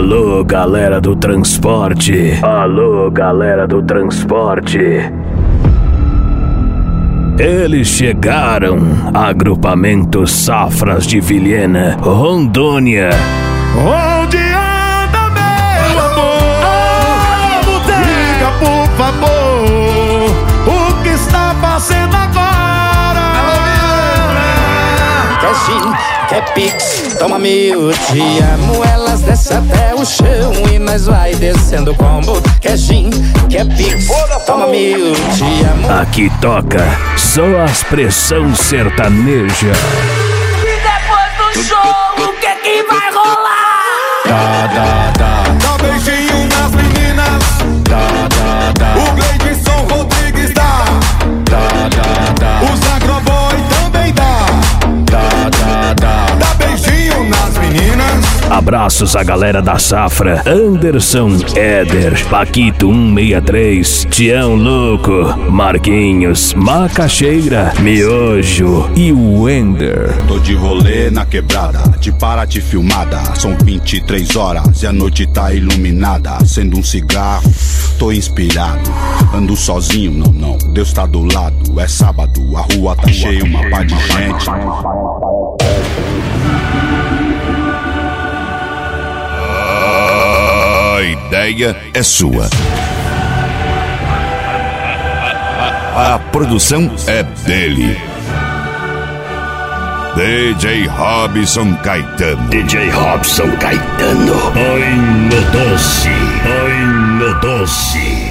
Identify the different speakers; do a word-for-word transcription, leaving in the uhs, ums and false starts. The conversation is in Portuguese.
Speaker 1: Alô, galera do transporte. Alô, galera do transporte. Eles chegaram. Agrupamento Safras de Vilhena, Rondônia.
Speaker 2: Onde anda, meu amor? Diga, por favor, o que está fazendo agora?
Speaker 3: Quer sim, quer pix, toma mil, te amo. Elas descem até o chão e nós vai descendo combo. Quer sim, quer pix, toma mil, te amo.
Speaker 1: Aqui toca só as pressão sertaneja.
Speaker 4: E depois do show, o que que vai rolar?
Speaker 2: Dá, dá, dá. Dá beijinho nas meninas. Dá, dá, dá. O Gleidson Rodrigues dá. Dá, dá, dá. Os Agroboy também dá. Dá, dá, dá. Dá beijinho nas meninas.
Speaker 1: Abraços à galera da Safra. Anderson, Éder, Paquito cento e sessenta e três, Tião Louco, Marquinhos, Macaxeira, Miojo e Wender.
Speaker 5: Tô de rolê na quebrada, de Paraty filmada. São vinte e três horas e a noite tá iluminada. Acendo um cigarro, tô inspirado. Ando sozinho, não, não, Deus tá do lado. É sábado, a rua tá cheia, uma par de gente.
Speaker 6: A ideia é sua. A produção é dele. D J Robson Caetano.
Speaker 1: D J Robson Caetano.
Speaker 6: Oi, no doce. Oi, no doce.